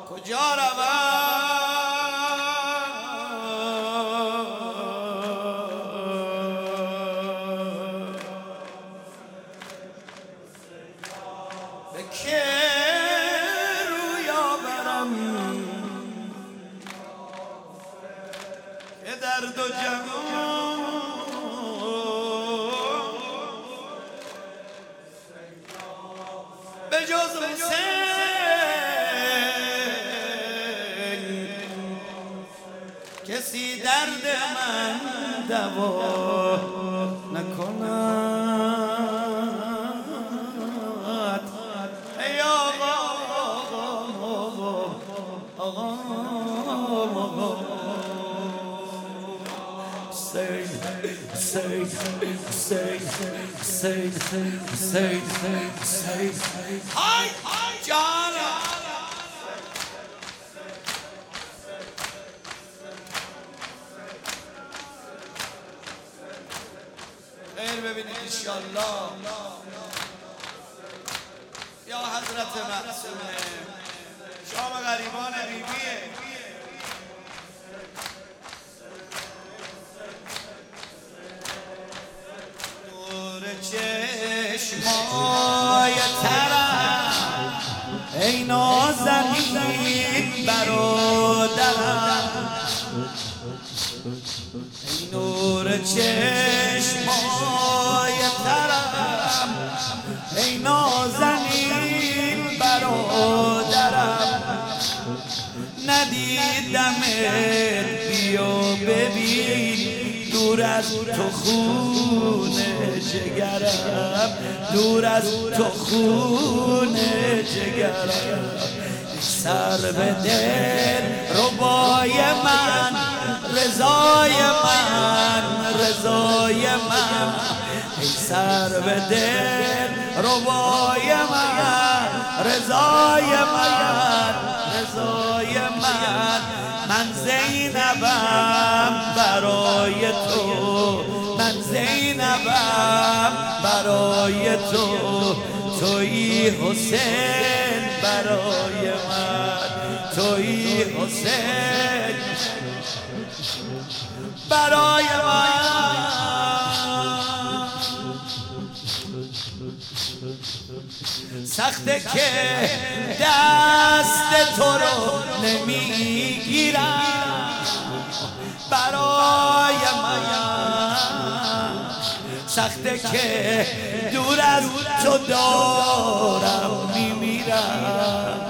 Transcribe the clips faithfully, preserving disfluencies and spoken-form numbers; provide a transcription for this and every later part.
کجا روم به که رویا برم که در دو جهان به جز حسین کسی درد من دوا نکند. ای آقا آقا آقا Say, say, say, say, say, say, say, Hi, hi, John. خیر ببینید انشالله. یا حضرت معصومه شام غریبان غیبیه. نور چشمای ترم ای نازنین برادرم، ای نور چشمای ترم ای نازنین برادرم، ندیدمت بیا ببین دور از تو خون جگرم، دور از تو خون جگرم. سر به دل ربای من رضای من رضای من، ای سر به دل ربای من رضای من رضای من. من زینبم برای تو، من زینبم برای تو، تویی حسین برای من، تویی حسین برای من. سخته که دست تو رو نمیگیرم برای من، سخته که دور از تو دارم میمیرم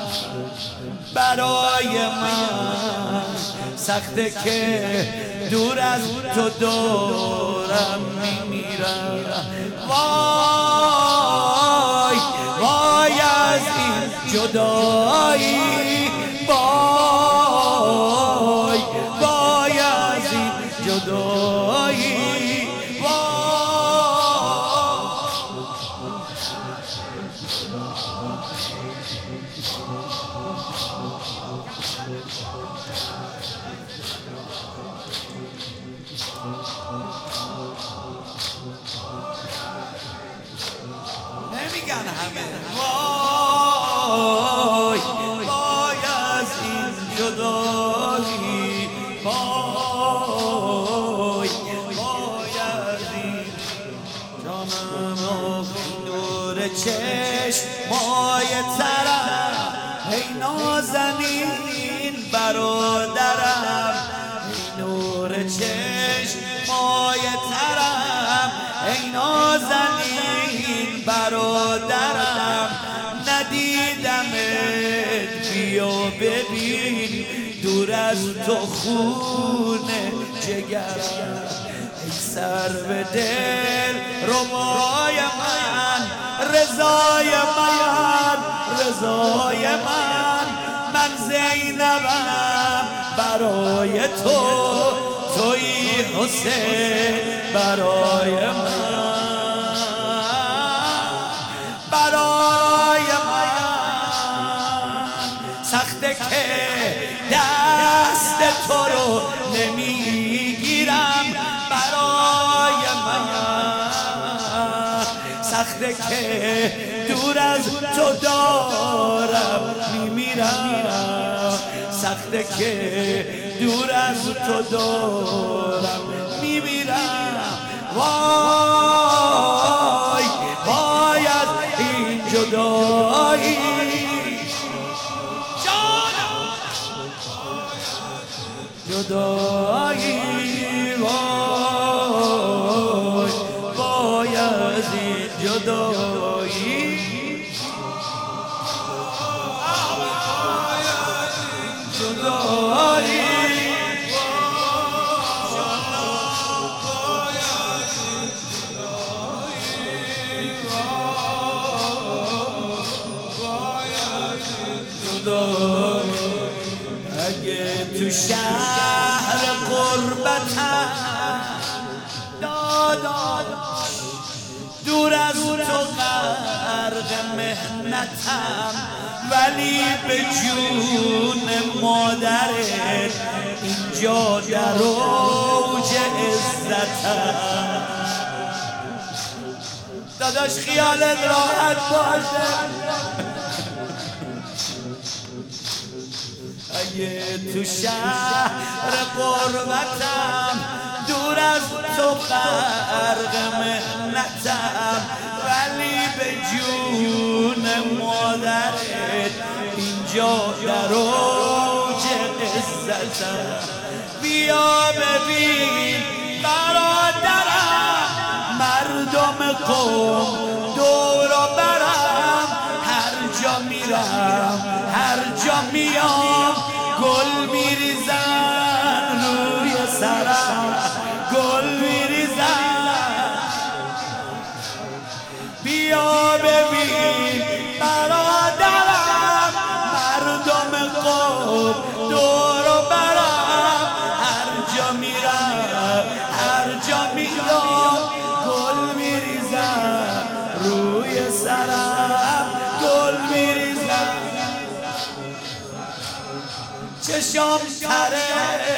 برای من، سخته که دور از تو دارم میمیرم. وای وای از این جدایی، وای وای از این جدایی، نمیگن همه. وای وای از این جدایی، وای وای از این جانم و نور چشمای ترم ای نازنین برادرم، ای نور چشمای ترم ای نازنین برادرم، ندیدمت بیا ببین دور از تو خون جگرم، ای سر به دل ربای من رضای من رضای من. من زینبم برای تو، تویی حسین برای من برای من. سخته که دست تو رو نمیگیرم برای من، سخته که دور از تو دارم میمیرم سخته که دور از تو دارم میمیرم. وای وای از این جدایی جدایی وای وای از این جدایی جدایی اگه تو شهر قربتم دادا دور از تو غرق مهنتم، ولی به جون مادرت اینجا در اوج عزتم. داداش خیالت راحت باشه، اگه تو شهر قربتم دور از تو غرق مهنتم، ولی به جون مادرت اینجا در اوج عزتم. بیا ببین برادرم مردم قوم دور و برم، هر جا میرم هر جا میام گل میریزن روی سرم، گل میریزن. بیا ببین برادرم مردم قوم دور و برم، هر جا میرم هر جا میام گل میریزن روی سرم، گل میریزن. چشام تره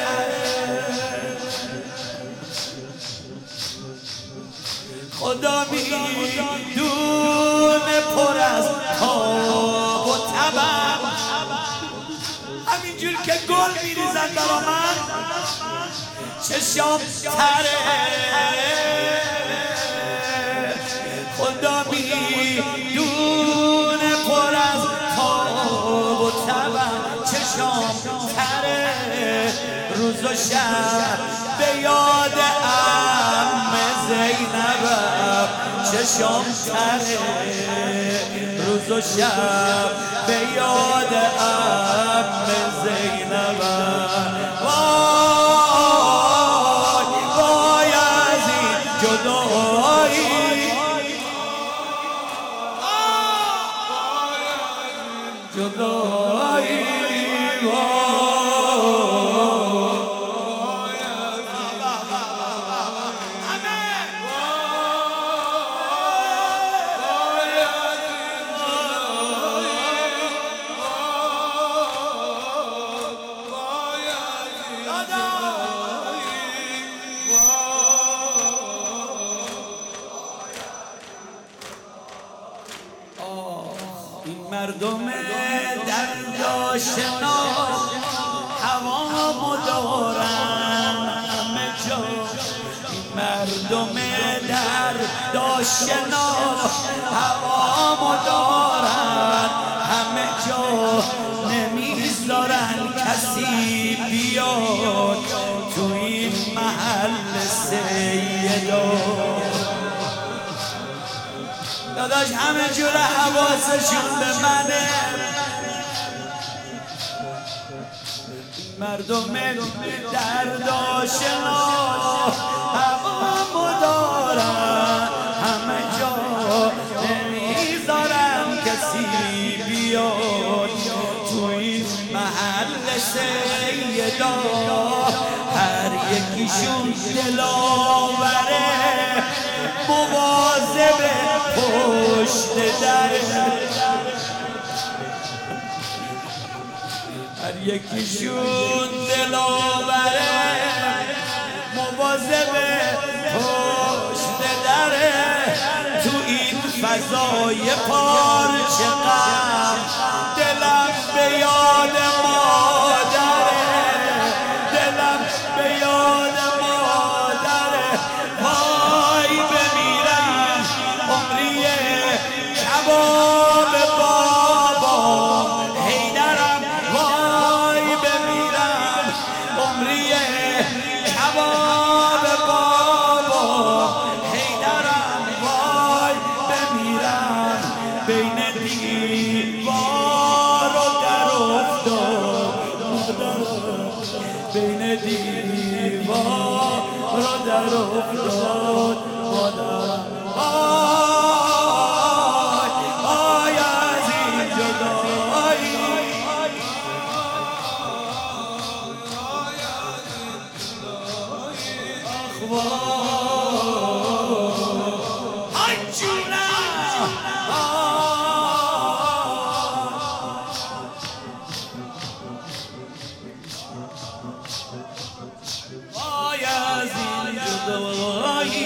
خدا میدونه پر از تاب و تبم، همینجور که گل میریزن برا من. چشام تره خدا میدونه پر از تاب و تبم. چشام تره روز و شب به یاد عم زینبم، چشام تره روز و شب به یاد عم زینبم. وای وای از این جدایی جدایی این مردم دردآشنا هوامو دارن همه جا، این مردم دردآشنا هوامو دارن همه جا، نمیذارن کسی بیاد تو این محل سیدا. داداش همه جور حواسشون به منه، مردم دردآشنا هوامو دارن همه جا، نمیذارن کسی بیاد تو این محل سیدا. هر یکیشون دلاوره مواظب پشت دره، هر یکیشون دلاوره مواظب پشت دره. تو این فضای پارچه غم دلم به یاد مادر مادر افتاد مادر آی آی از این جدایی آی جونم آی از این جدایی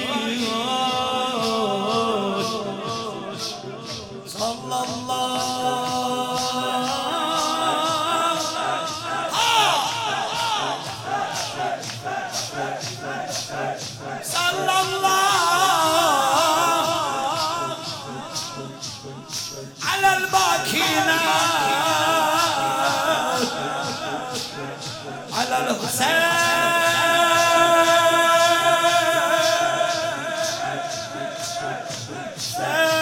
صلی الله صلی الله على الباكين على الحسين Say